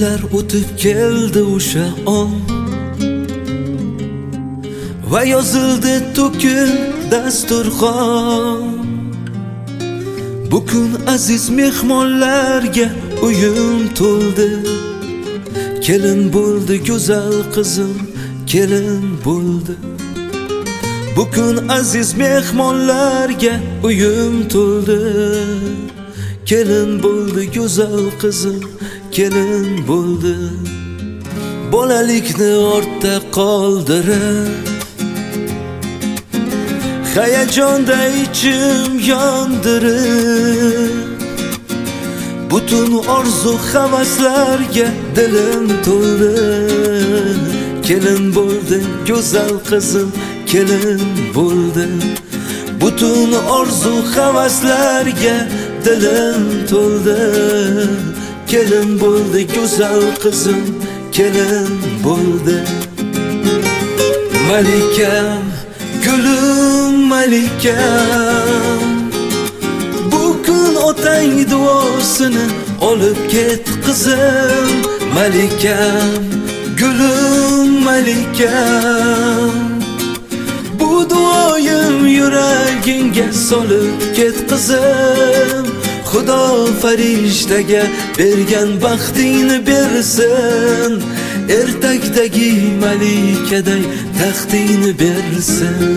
Yillar o'tib keldi o'sha on va yozildi to'kil dasturxon. Bugun aziz mehmonlarga uyim to'ldi. Kelin bo'ldi go'zal qizim, kelin bo'ldi. Bugun aziz mehmonlarga uyim to'ldi. Kelin bo'ldi go'zal qizim, kelin bo'ldi. Bolalikni ortda qoldirib, hayajonda ichim yondirib, butun orzu havaslarga dilim to'ldi. Kelin bo'ldi go'zal qizim, kelin bo'ldi. Butun orzu havaslarga dilim to'ldi. Kelin bo'ldi go'zal qizim, kelin bo'ldi. Malikam, gulim malikam, bugun otang duosini olib ket qizim. Malikam, gulim malikam, bu duoyim yuragingga solib ket qizim. Xudo farishtaga bergan baxtingni bersin, ertakdagi malikaday taxtingni bersin.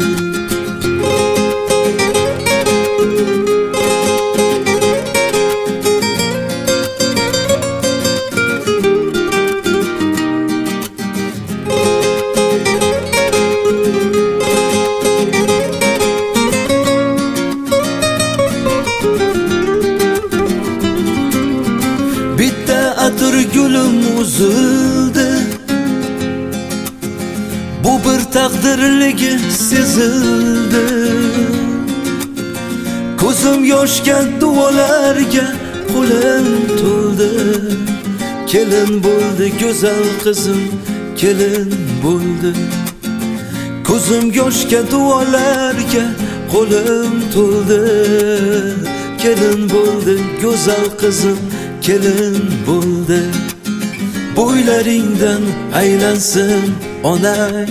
Atir gulim uzildi, bu bir taqdirligi sezildi. Ko'zim yoshga duolarga qo'lim to'ldi. Kelin bo'ldi go'zal qizim, kelin bo'ldi. Ko'zim yoshga duolarga qo'lim to'ldi. Kelin bo'ldi go'zal qizim, kelin bo'ldi. Bo'ylaringdan aylansin onang,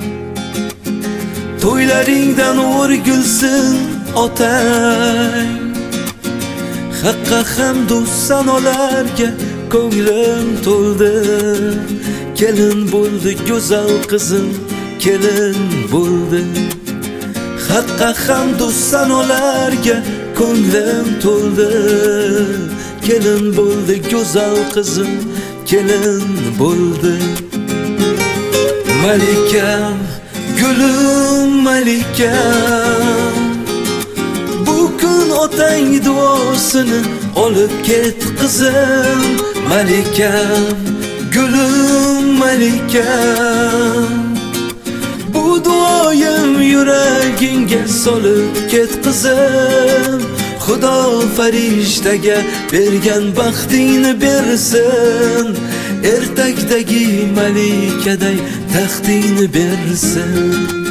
to'ylaringdan o'rgilsin otang. Haqqa hamdu sanolarga ko'nglim to'ldi. Kelin bo'ldi go'zal qizim, kelin bo'ldi. Haqqa hamdu sanolarga ko'nglim to'ldi. Kelin bo'ldi go'zal qizim, kelin bo'ldi. Malikam, gulim malikam, bugun otang duosini olib ket qizim. Malikam, gulim malikam, bu duoyim yuragingga solib ket qizim. Xudo farishtaga bergan baxtingni bersin, ertakdagi malikaday taxtingni bersin.